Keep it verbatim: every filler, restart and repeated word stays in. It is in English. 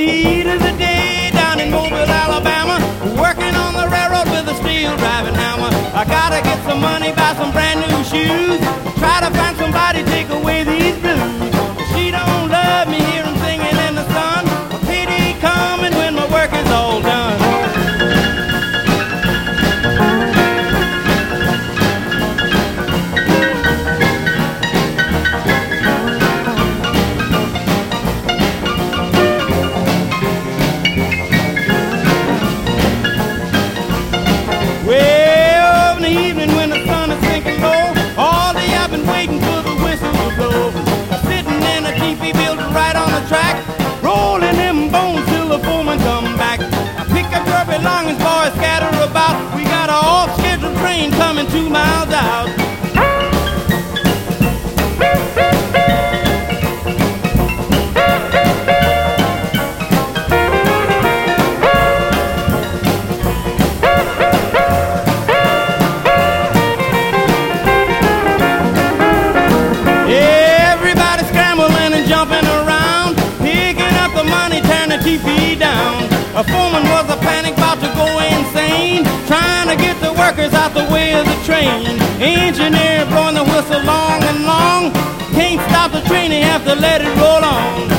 heat of the day down in Mobile, Alabama, working on the railroad with a steel driving hammer. I gotta get some money, buy some brand new shoes, try to find somebody take away these blues. She don't love me, hear 'em singing in the sun. A pity coming when my work is all done. Well, in the evening when the sun is sinking low, all day I've been waiting for the whistle to blow. I'm sitting in a teepee building right on the track, rolling them bones till the foreman come back. I pick up your belongings, boys, scatter about. We got a off-scheduled train coming two miles out. Everybody scrambling and jumping around, picking up the money, tearing the T V down. A foreman was a panic, about to go insane, trying to get the workers out the way of the train. Engineer blowing the whistle long and long, can't stop the train, they have to let it roll on.